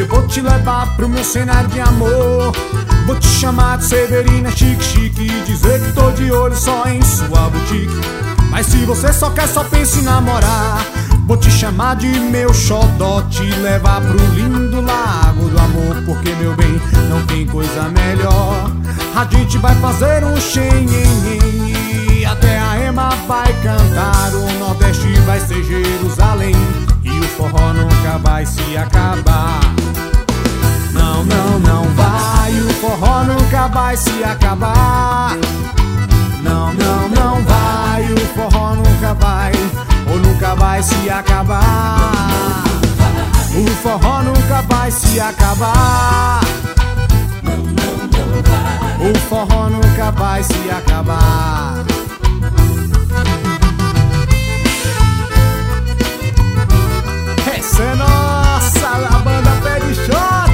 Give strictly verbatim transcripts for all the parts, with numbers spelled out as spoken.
eu vou te levar pro meu cenário de amor. Vou te chamar de Severina chique chique e dizer que tô de olho só em sua boutique. Mas se você só quer, só pensa em namorar. Vou te chamar de meu xodó, te levar pro lindo lago do amor. Porque, meu bem, não tem coisa melhor. A gente vai fazer um xenhenhen e até a Ema vai cantar. O Nordeste vai ser Jerusalém e o forró nunca vai se acabar. Não, não, não vai, o forró nunca vai se acabar. Não, não, não vai, o forró nunca vai, ou nunca vai se acabar. O forró nunca vai se acabar. O forró nunca vai se acabar. Essa é nossa, a banda Pé de Shot.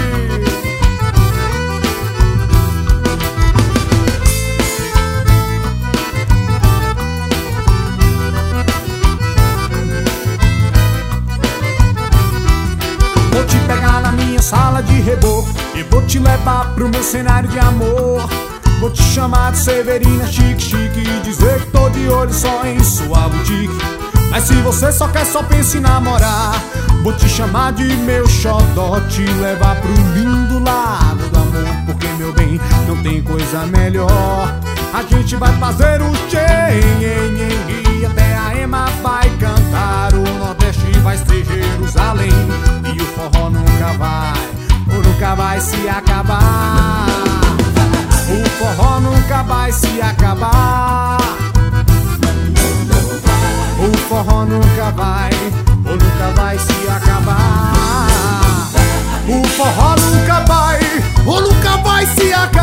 Vou te pegar na minha sala de reboco e vou te levar pro meu cenário de amor. Vou te chamar de Severina chique chique e dizer que tô de olho só em sua boutique. Mas se você só quer, só pensa em namorar. Vou te chamar de meu xodó, te levar pro lindo lago do amor. Porque, meu bem, não tem coisa melhor. A gente vai fazer o xenhenhen e até a Ema vai cantar. O Nordeste vai ser Jerusalém e o forró nunca vai, ou nunca vai se acabar. O forró nunca vai se acabar. O forró nunca vai, ou nunca vai se acabar. O forró nunca vai, ou nunca vai se acabar.